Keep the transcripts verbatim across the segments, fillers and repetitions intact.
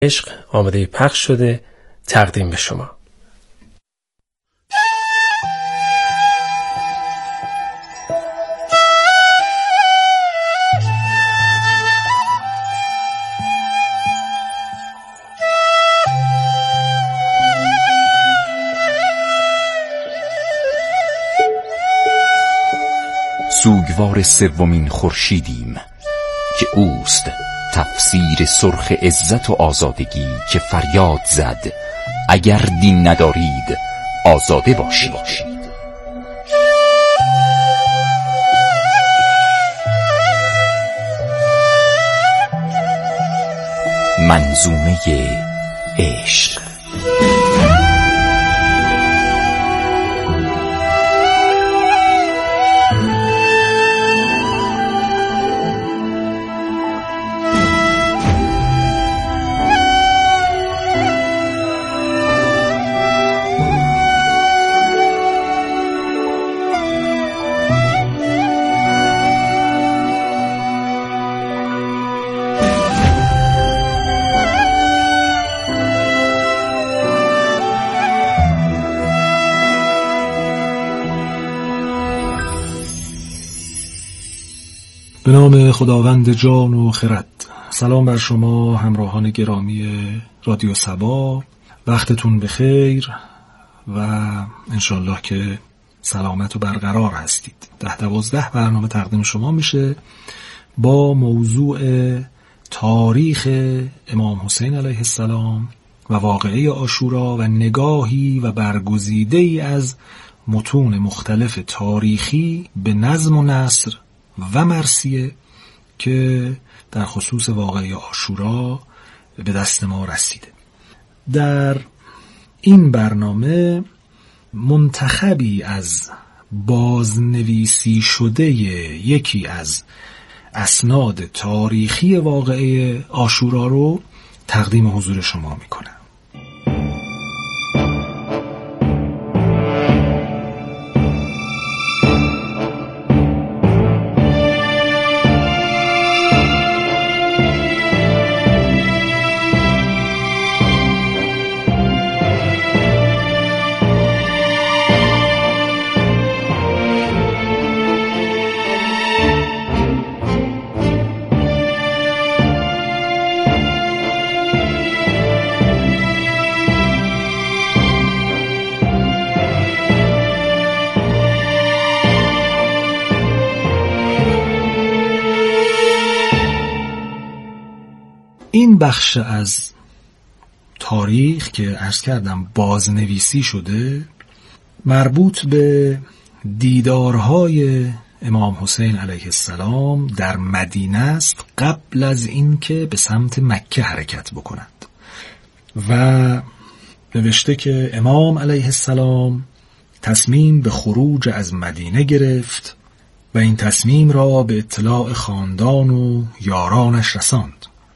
عشق آماده پخش شده تقدیم به شما. سوگوار سومین خورشیدیم که اوست تفسیر سرخ عزت و آزادگی که فریاد زد اگر دین ندارید آزاده باشید. منظومه عشق. به نام خداوند جان و خرد. سلام بر شما همراهان گرامی رادیو صبا، وقتتون بخیر و انشالله که سلامت و برقرار هستید. ده دوازده برنامه تقدیم شما میشه با موضوع تاریخ امام حسین علیه السلام و واقعه عاشورا و نگاهی و برگزیده‌ای از متون مختلف تاریخی به نظم و نثر و مرثیه که در خصوص واقعه عاشورا به دست ما رسیده. در این برنامه منتخبی از بازنویسی شده یکی از اسناد تاریخی واقعه عاشورا رو تقدیم حضور شما میکنم. این بخش از تاریخ که عرض کردم بازنویسی شده مربوط به دیدارهای امام حسین علیه السلام در مدینه است قبل از اینکه به سمت مکه حرکت بکنند و نوشته که امام علیه السلام تصمیم به خروج از مدینه گرفت و این تصمیم را به اطلاع خاندان و یارانش رساند.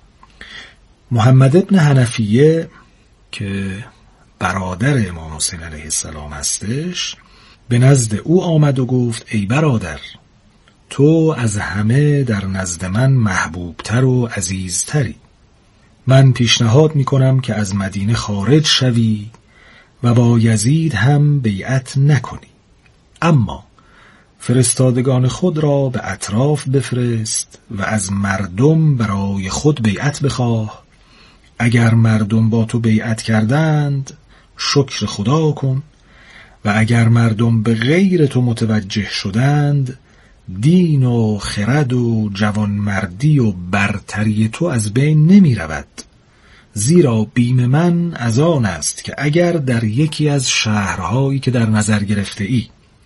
محمد ابن حنفیه که برادر امام حسین علیه السلام هستش به نزد او آمد و گفت ای برادر، تو از همه در نزد من محبوبتر و عزیزتری. من پیشنهاد می کنم که از مدینه خارج شوی و با یزید هم بیعت نکنی، اما فرستادگان خود را به اطراف بفرست و از مردم برای خود بیعت بخواه. اگر مردم با تو بیعت کردند شکر خدا کن و اگر مردم به غیر تو متوجه شدند دین و خرد و جوانمردی و برتری تو از بین نمی رود، زیرا بیم من از آن است که اگر در یکی از شهرهایی که در نظر گرفته ای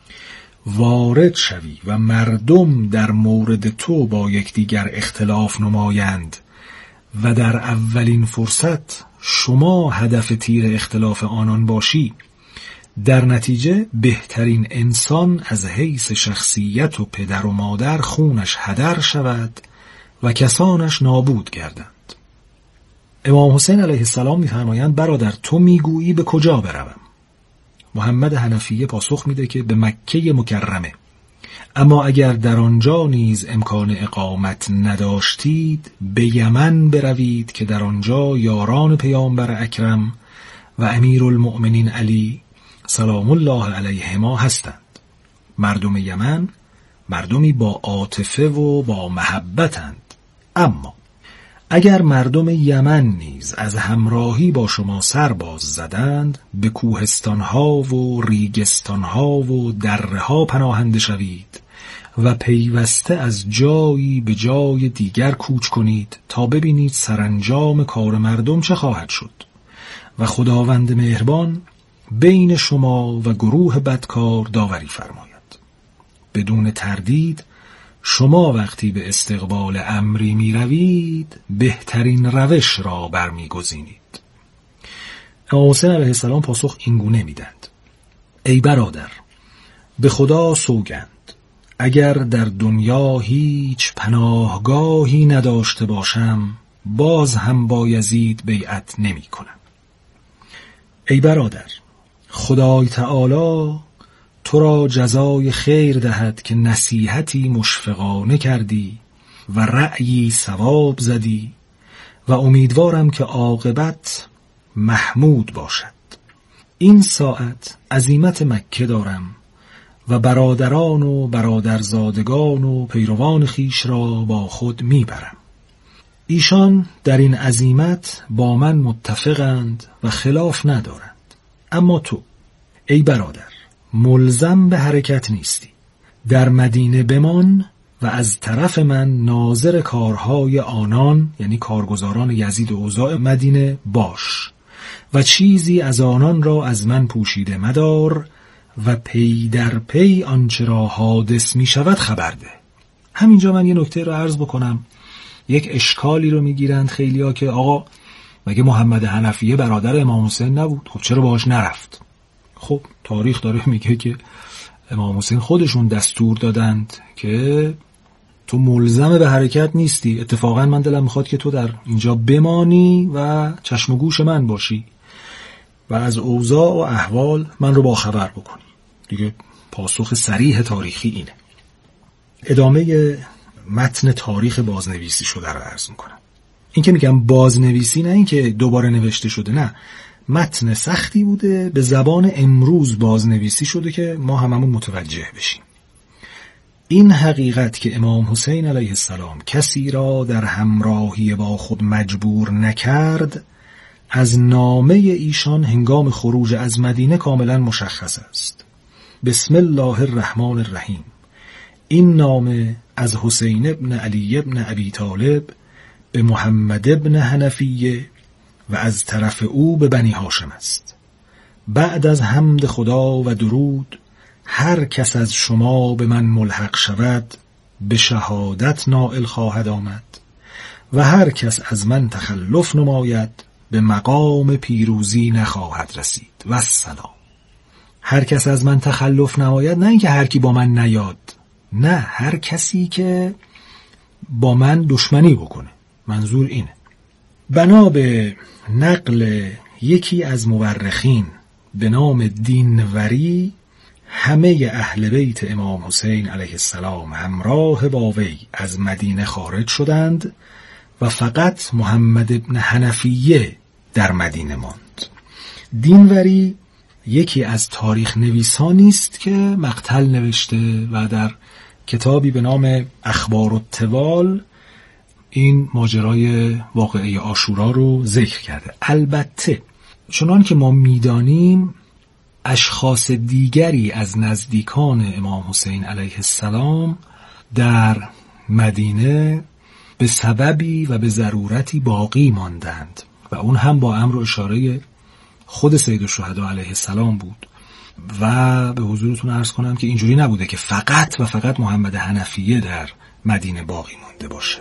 وارد شوی و مردم در مورد تو با یکدیگر اختلاف نمایند و در اولین فرصت شما هدف تیر اختلاف آنان باشی، در نتیجه بهترین انسان از حیث شخصیت و پدر و مادر خونش هدر شود و کسانش نابود گردند. امام حسین علیه السلام می‌فرمایند برادر تو میگویی به کجا بروم؟ محمد حنفیه پاسخ میده که به مکه مکرمه. اما اگر در آنجا نیز امکان اقامت نداشتید به یمن بروید که در آنجا یاران پیامبر اکرم و امیرالمؤمنین علی سلام الله علیهما هستند. مردم یمن مردمی با عاطفه و با محبتند. اما اگر مردم یمن نیز از همراهی با شما سرباز زدند به کوهستانها و ریگستانها و دره‌ها پناهنده شوید و پیوسته از جایی به جای دیگر کوچ کنید تا ببینید سرانجام کار مردم چه خواهد شد و خداوند مهربان بین شما و گروه بدکار داوری فرماید. بدون تردید شما وقتی به استقبال امری می روید بهترین روش را برمیگزینید. امام حسین علیه السلام پاسخ اینگونه میدند: ای برادر، به خدا سوگند اگر در دنیا هیچ پناهگاهی نداشته باشم باز هم با یزید بیعت نمی کنم. ای برادر، خدای تعالی تو را جزای خیر دهد که نصیحتی مشفقانه کردی و رأیی ثواب زدی و امیدوارم که عاقبت محمود باشد. این ساعت عزیمت مکه دارم و برادران و برادرزادگان و پیروان خیش را با خود میبرم. ایشان در این عزیمت با من متفقند و خلاف ندارند. اما تو ای برادر ملزم به حرکت نیستی. در مدینه بمان و از طرف من ناظر کارهای آنان یعنی کارگزاران یزید و اوضاع مدینه باش و چیزی از آنان را از من پوشیده مدار و پی در پی آنچه را حادث می شود خبر ده. همینجا من یه نکته رو عرض بکنم. یک اشکالی رو میگیرند خیلیا که آقا مگه محمد حنفیه برادر امام حسین نبود؟ خب چرا باهاش نرفت؟ خب تاریخ داره میگه که امام حسین خودشون دستور دادند که تو ملزم به حرکت نیستی، اتفاقا من دلم میخواد که تو در اینجا بمانی و چشم و گوش من باشی و از اوضاع و احوال من رو با خبر بکنی. دیگه پاسخ صریح تاریخی اینه. ادامه متن تاریخ بازنویسی شده رو عرض میکنم. این که میگم بازنویسی نه این که دوباره نوشته شده، نه، متن سختی بوده به زبان امروز بازنویسی شده که ما هممون متوجه بشیم. این حقیقت که امام حسین علیه السلام کسی را در همراهی با خود مجبور نکرد از نامه ایشان هنگام خروج از مدینه کاملا مشخص است. بسم الله الرحمن الرحیم. این نامه از حسین ابن علی ابن ابی طالب به محمد ابن حنفیه و از طرف او به بنی هاشم است. بعد از حمد خدا و درود هر کس از شما به من ملحق شود به شهادت نائل خواهد آمد و هر کس از من تخلف نماید به مقام پیروزی نخواهد رسید. و السلام. هر کس از من تخلف نماید نه اینکه هر کی با من نیاد، نه، هر کسی که با من دشمنی بکنه، منظور اینه. بنا به نقل یکی از مورخین به نام دینوری همه اهل بیت امام حسین علیه السلام همراه با وی از مدینه خارج شدند و فقط محمد ابن حنفیه در مدینه ماند. دینوری یکی از تاریخ نویسانی است که مقتل نوشته و در کتابی به نام اخبار الطوال این ماجرای واقعه عاشورا رو ذکر کرده. البته چنان که ما میدانیم اشخاص دیگری از نزدیکان امام حسین علیه السلام در مدینه به سببی و به ضرورتی باقی ماندند و اون هم با امر و اشاره خود سید الشهدا علیه السلام بود. و به حضورتون عرض کنم که اینجوری نبوده که فقط و فقط محمد حنفیه در مدینه باقی مانده باشه.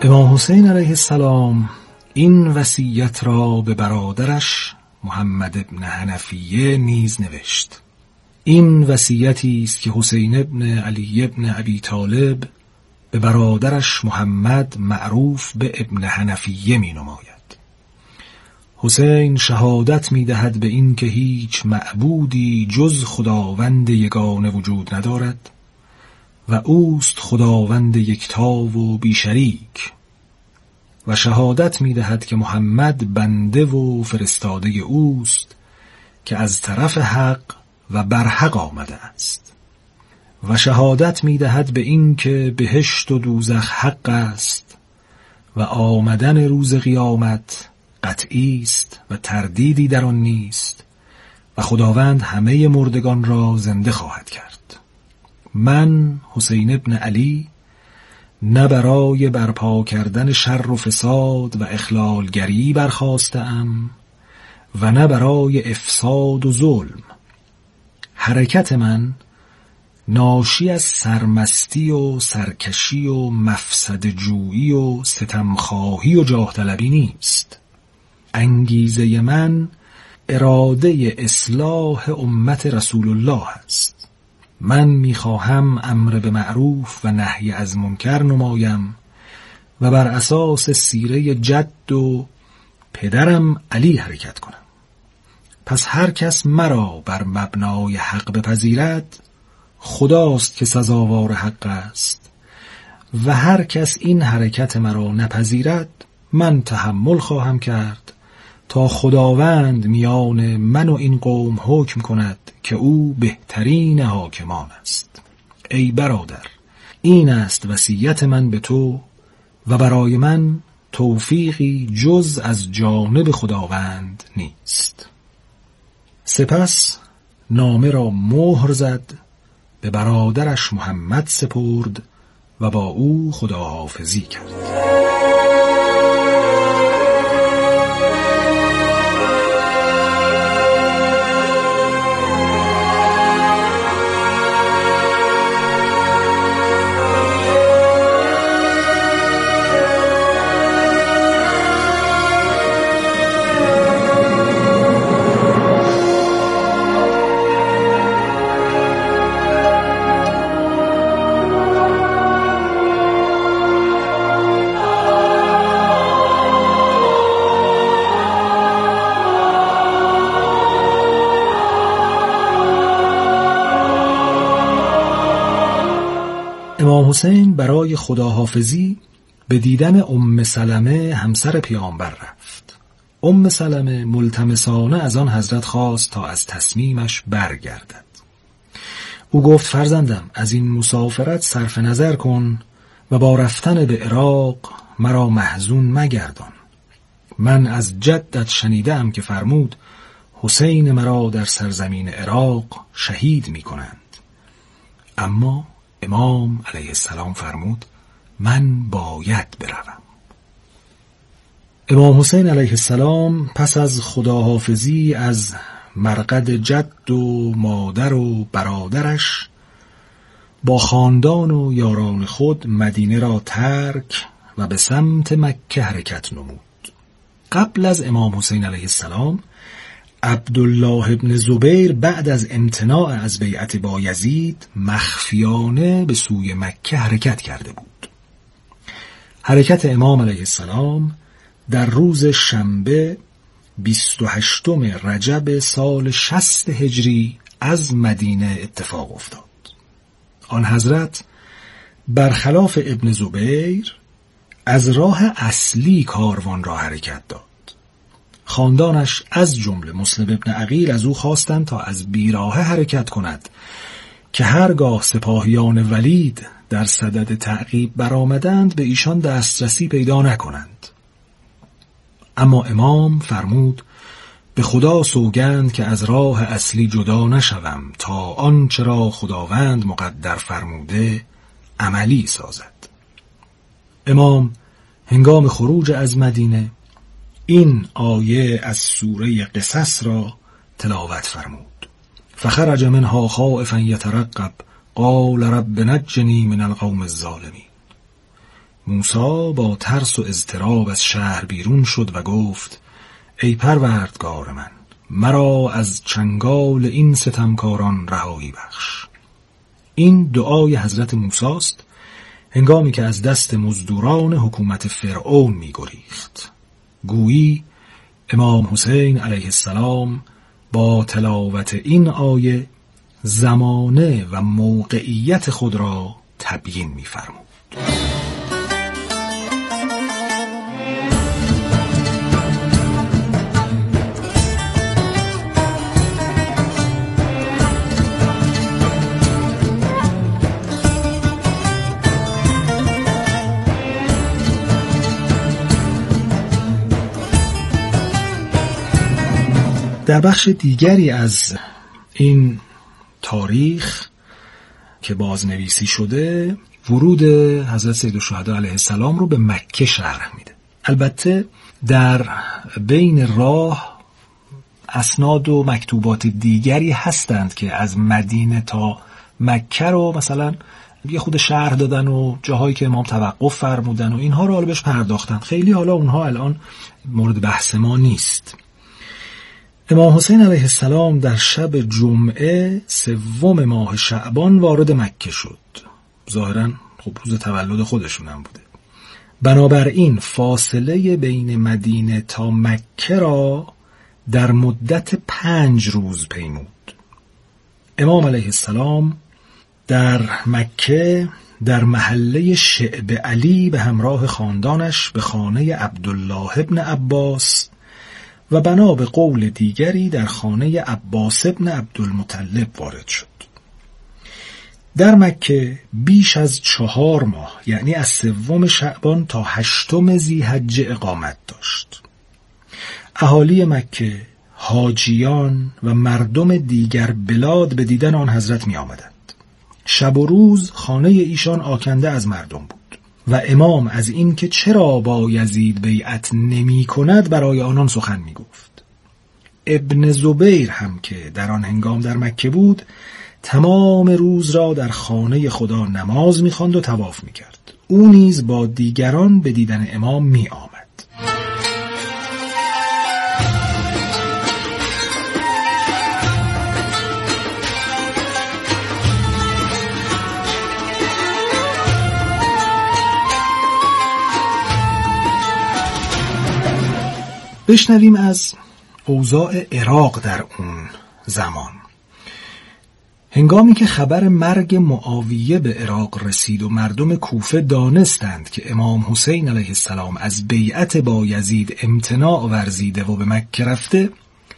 امام حسین علیه السلام این وصیت را به برادرش محمد ابن حنفیه نیز نوشت. این وصیتی است که حسین ابن علی ابن ابی طالب به برادرش محمد معروف به ابن حنفیه می نماید. حسین شهادت می دهد به این که هیچ معبودی جز خداوند یگانه وجود ندارد و اوست خداوند یکتا و بیشریک، و شهادت می دهد که محمد بنده و فرستاده اوست که از طرف حق و برحق آمده است، و شهادت می دهد به این که بهشت و دوزخ حق است و آمدن روز قیامت قطعی است و تردیدی در آن نیست و خداوند همه مردگان را زنده خواهد کرد. من حسین ابن علی نه برای برپا کردن شر و فساد و اخلالگری برخاستم و نه برای افساد و ظلم. حرکت من ناشی از سرمستی و سرکشی و مفسد جویی و ستمخواهی و جاه طلبی نیست. انگیزه من اراده اصلاح امت رسول الله است. من میخواهم امر به معروف و نهی از منکر نمایم و بر اساس سیره جد و پدرم علی حرکت کنم. پس هر کس مرا بر مبنای حق بپذیرد خداست که سزاوار حق است، و هر کس این حرکت مرا نپذیرد من تحمل خواهم کرد تا خداوند میان من و این قوم حکم کند که او بهترین حاکمان است. ای برادر، این است وصیت من به تو و برای من توفیقی جز از جانب خداوند نیست. سپس نامه را مهر زد، به برادرش محمد سپرد و با او خداحافظی کرد. امام حسین برای خداحافظی به دیدن ام سلمه همسر پیامبر رفت. ام سلمه ملتمسانه از آن حضرت خواست تا از تصمیمش برگردد. او گفت فرزندم، از این مسافرت صرف نظر کن و با رفتن به عراق مرا محزون مگردان. من از جدت شنیدم که فرمود حسین مرا در سرزمین عراق شهید می کنند. اما امام علیه السلام فرمود من باید بروم. امام حسین علیه السلام پس از خداحافظی از مرقد جد و مادر و برادرش با خاندان و یاران خود مدینه را ترک و به سمت مکه حرکت نمود. قبل از امام حسین علیه السلام عبدالله ابن زبیر بعد از امتناع از بیعت بایزید مخفیانه به سوی مکه حرکت کرده بود. حرکت امام علیه السلام در روز شنبه بیست و هشتم رجب سال شصت هجری از مدینه اتفاق افتاد. آن حضرت برخلاف ابن زبیر از راه اصلی کاروان را حرکت داد. خاندانش از جمله مسلم ابن عقیل از او خواستند تا از بیراهه حرکت کند که هرگاه سپاهیان ولید در صدد تعقیب برآمدند به ایشان دسترسی پیدا نکنند. اما امام فرمود به خدا سوگند که از راه اصلی جدا نشوم تا آنچه را خداوند مقدر فرموده عملی سازد. امام هنگام خروج از مدینه این آیه از سوره قصص را تلاوت فرمود. فخرج منها خائفا یترقب قال رب نجنی من القوم الظالمین. موسی با ترس و اضطراب از شهر بیرون شد و گفت ای پروردگار من، مرا از چنگال این ستمکاران رهایی بخش. این دعای حضرت موسی است هنگامی که از دست مزدوران حکومت فرعون می گریخت. گویی امام حسین علیه السلام با تلاوت این آیه زمانه و موقعیت خود را تبیین می فرمود. در بخش دیگری از این تاریخ که بازنویسی شده، ورود حضرت سیدالشهدا علیه السلام رو به مکه شرح میده. البته در بین راه اسناد و مکتوبات دیگری هستند که از مدینه تا مکه رو مثلا یه خود شرح دادن و جاهایی که امام توقف فرمودن و اینها رو حالا بهش پرداختن. خیلی حالا اونها الان مورد بحث ما نیست. امام حسین علیه السلام در شب جمعه سوم ماه شعبان وارد مکه شد. ظاهراً خب روز تولد خودشون هم بوده. بنابراین فاصله بین مدینه تا مکه را در مدت پنج روز پیمود. امام علیه السلام در مکه در محله شعب علی به همراه خاندانش به خانه عبدالله ابن عباس و بنا به قول دیگری در خانه عباس ابن عبدالمطلب وارد شد. در مکه بیش از چهار ماه، یعنی از سوم شعبان تا هشتم ذی‌حجه اقامت داشت. اهالی مکه، حاجیان و مردم دیگر بلاد به دیدن آن حضرت می آمدند. شب و روز خانه ایشان آکنده از مردم بود و امام از این که چرا با یزید بیعت نمی کند برای آنان سخن می گفت. ابن زبیر هم که در آن هنگام در مکه بود تمام روز را در خانه خدا نماز می خواند و طواف می کرد. او نیز با دیگران به دیدن امام می آمد. بشنویم از اوضاع عراق در اون زمان. هنگامی که خبر مرگ معاویه به عراق رسید و مردم کوفه دانستند که امام حسین علیه السلام از بیعت با یزید امتناع ورزیده و به مکه رفته،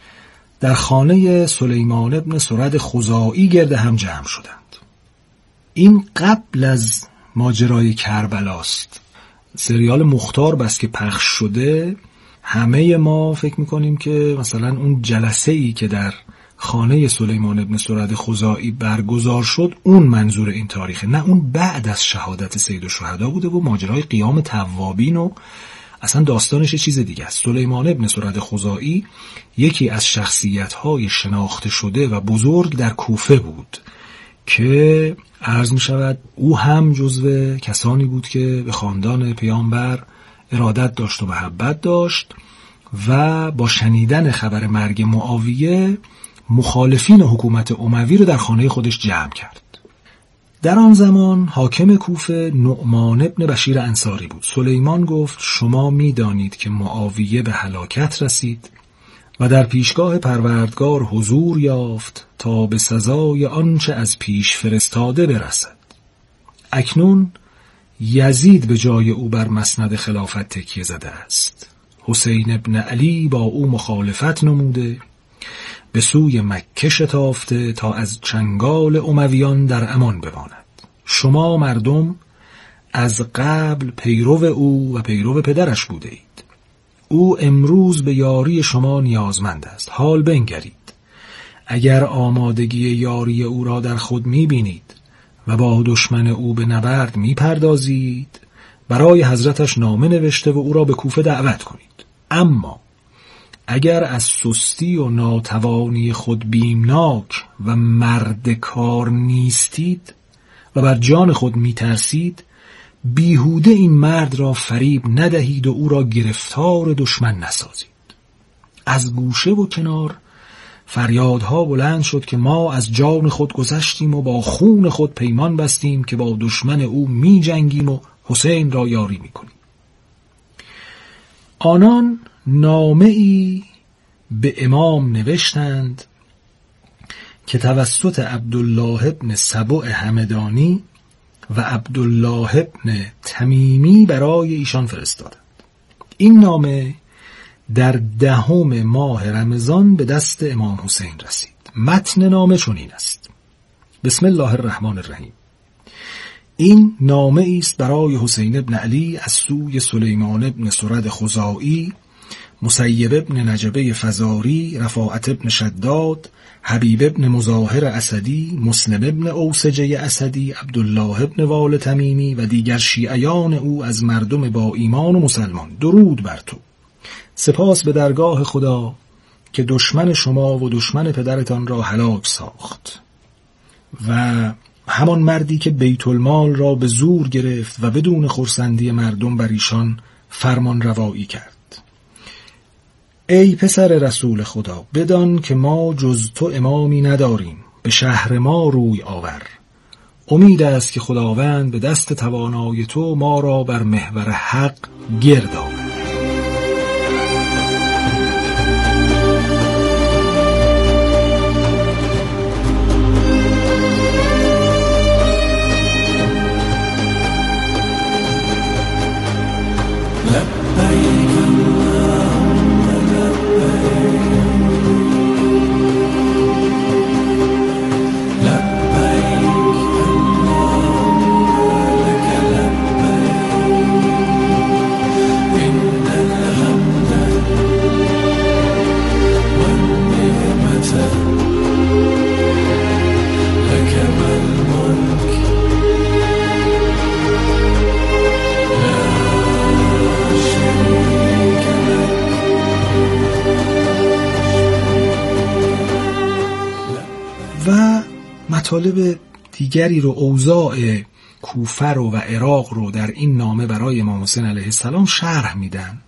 در خانه سلیمان ابن سرد خزاعی گرد هم جمع شدند. این قبل از ماجرای کربلاست. سریال مختار بس که پخش شده، همه ما فکر میکنیم که مثلا اون جلسه ای که در خانه سلیمان ابن سرد خزاعی برگزار شد اون منظور این تاریخه. نه، اون بعد از شهادت سیدالشهدا بوده و ماجرای قیام توابین و اصلا داستانش چیز دیگه است. سلیمان ابن سرد خزاعی یکی از شخصیت‌های شناخته شده و بزرگ در کوفه بود که عرض می شود او هم جزو کسانی بود که به خاندان پیامبر ارادت داشت و محبت داشت و با شنیدن خبر مرگ معاویه مخالفین حکومت اموی رو در خانه خودش جمع کرد. در آن زمان حاکم کوفه نعمان ابن بشیر انصاری بود. سلیمان گفت شما می دانید که معاویه به هلاکت رسید و در پیشگاه پروردگار حضور یافت تا به سزای آنچه از پیش فرستاده برسد. اکنون یزید به جای او بر مسند خلافت تکیه زده است. حسین ابن علی با او مخالفت نموده، به سوی مکه شتافته تا از چنگال امویان در امان بماند. شما مردم از قبل پیرو او و پیرو پدرش بوده اید. او امروز به یاری شما نیازمند است. حال بنگرید. اگر آمادگی یاری او را در خود می‌بینید و با دشمن او به نبرد می‌پردازید، برای حضرتش نامه نوشته و او را به کوفه دعوت کنید. اما اگر از سستی و ناتوانی خود بیمناک و مرد کار نیستید و بر جان خود می‌ترسید، بیهوده این مرد را فریب ندهید و او را گرفتار دشمن نسازید. از گوشه و کنار فریادها بلند شد که ما از جان خود گذشتیم و با خون خود پیمان بستیم که با دشمن او می جنگیم و حسین را یاری می کنیم. آنان نامه ای به امام نوشتند که توسط عبدالله ابن سبع همدانی و عبدالله ابن تمیمی برای ایشان فرستادند. این نامه در دهم ماه رمضان به دست امام حسین رسید. متن نامه چنین است: بسم الله الرحمن الرحیم. این نامه است برای حسین ابن علی از سوی سلیمان ابن سرد خزاعی، مسیب ابن نجبه فزاری، رفاعت ابن شداد، حبیب ابن مظاهر اسدی، مسلم ابن اوسجه اسدی، عبدالله ابن وال تمیمی و دیگر شیعیان او از مردم با ایمان و مسلمان. درود بر تو. سپاس به درگاه خدا که دشمن شما و دشمن پدرتان را هلاک ساخت و همان مردی که بیت المال را به زور گرفت و بدون خرسندی مردم بر ایشان فرمان روایی کرد. ای پسر رسول خدا، بدان که ما جز تو امامی نداریم، به شهر ما روی آور. امید است که خداوند به دست توانای تو ما را بر محور حق گرد آورد. و مطالب دیگری رو، اوضاع کوفه رو و عراق رو در این نامه برای امام حسین علیه السلام شرح میدن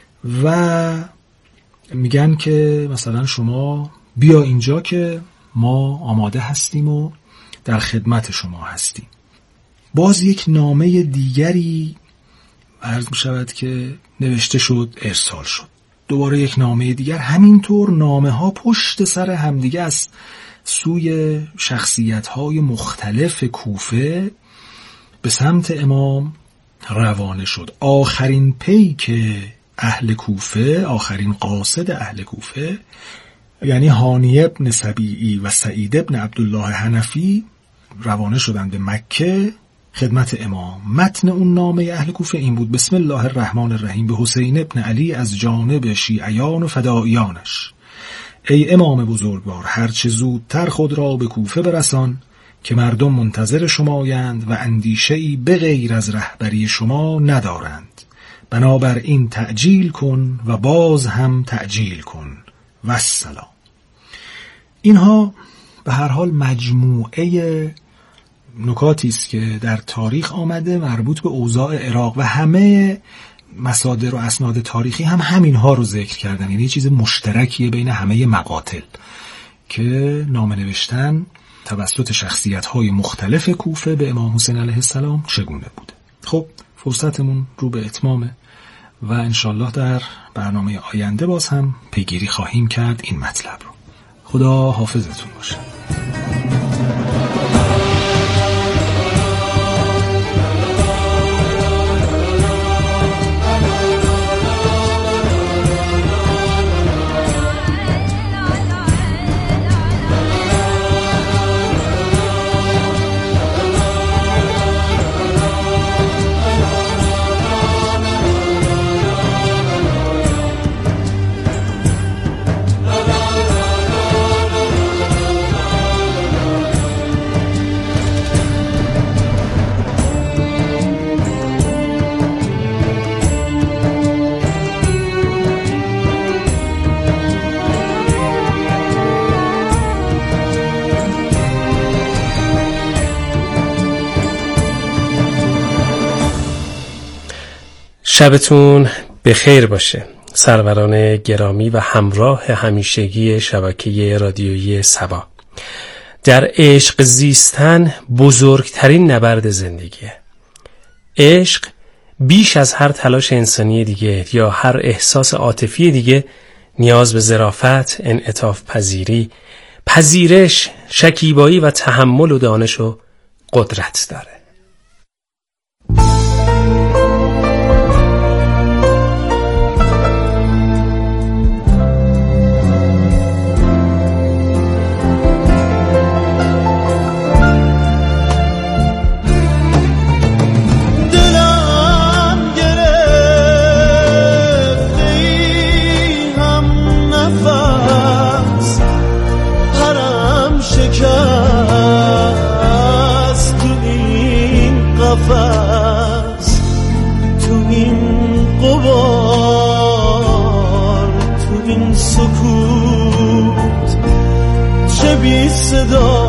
و میگن که مثلا شما بیا اینجا که ما آماده هستیم و در خدمت شما هستیم. باز یک نامه دیگری عرض می شود که نوشته شد، ارسال شد. دوباره یک نامه دیگر. همینطور نامه ها پشت سر همدیگه است سوی شخصیت‌های مختلف کوفه به سمت امام روانه شد. آخرین پیک اهل کوفه، آخرین قاصد اهل کوفه، یعنی هانی ابن سبیعی و سعید ابن عبدالله حنفی روانه شدند به مکه خدمت امام. متن اون نامه اهل کوفه این بود: بسم الله الرحمن الرحیم، به حسین ابن علی از جانب شیعیان و فدائیانش. ای امام بزرگوار، هرچه زودتر خود را به کوفه برسان که مردم منتظر شمایند و اندیشه‌ای به غیر از رهبری شما ندارند. بنابراین تعجیل کن و باز هم تعجیل کن و السلام. اینها به هر حال مجموعه نکاتی است که در تاریخ آمده مربوط به اوضاع عراق و همه مصادر و اسناد تاریخی هم همین ها رو ذکر کردن. یعنی یه چیز مشترکیه بین همه مقاتل که نامه نوشتن توسط شخصیت‌های مختلف کوفه به امام حسین علیه السلام چگونه بوده. خب فرصتمون رو به اتمامه و انشالله در برنامه آینده باز هم پیگیری خواهیم کرد این مطلب رو. خدا حافظتون باشه. شبتون بخیر باشه سروران گرامی و همراه همیشگی شبکه رادیویی سبا. در عشق زیستن بزرگترین نبرد زندگیه. عشق بیش از هر تلاش انسانی دیگه یا هر احساس عاطفی دیگه نیاز به ظرافت، انعطاف پذیری، پذیرش، شکیبایی و تحمل و دانش و قدرت داره. تو این غبار، تو این سکوت، چه بی صدا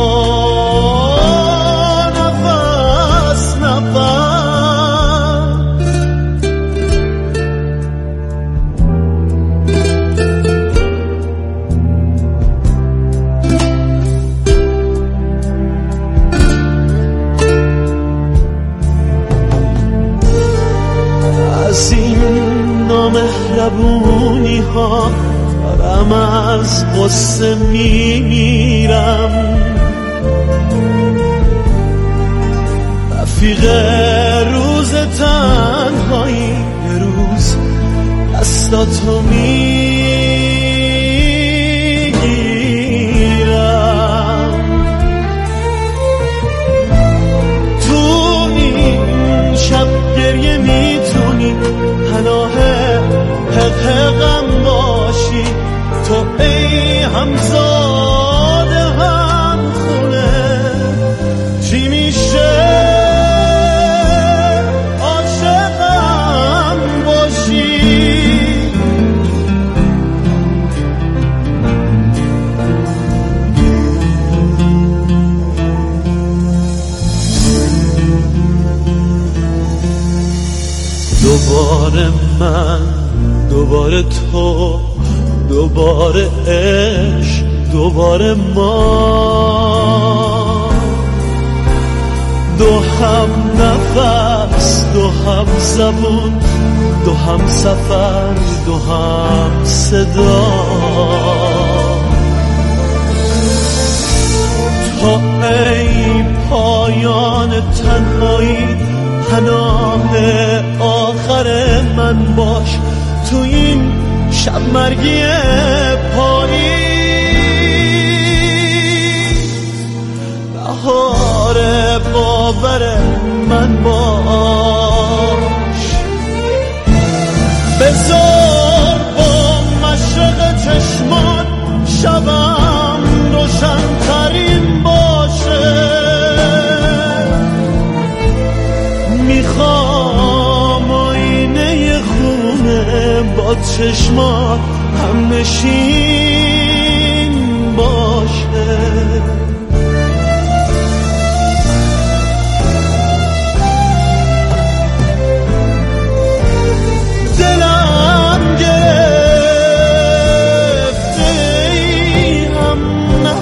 نفس نفس. از این نامهربونی ها دارم از قصه میمیرم. رفیق روز تنهایی یه روز دستاتو میگیرم. تو این شب گریه میتونی پناه حقم باشی، تو ای همزاده هم خونه چی میشه عاشقم باشی. دوباره من، دوباره تو، دوباره عشق، دوباره ما، دو هم نفس، دو هم زبون، دو هم سفر، دو هم صدا. تو ای پایان تنهایی پناه آخر من باش، تو این شب مرگی پاییز بهار باور من باش. بذار با مشرق چشمان شبم روشن ترین باشه. میخوام آینه خونه با چشما هم نشین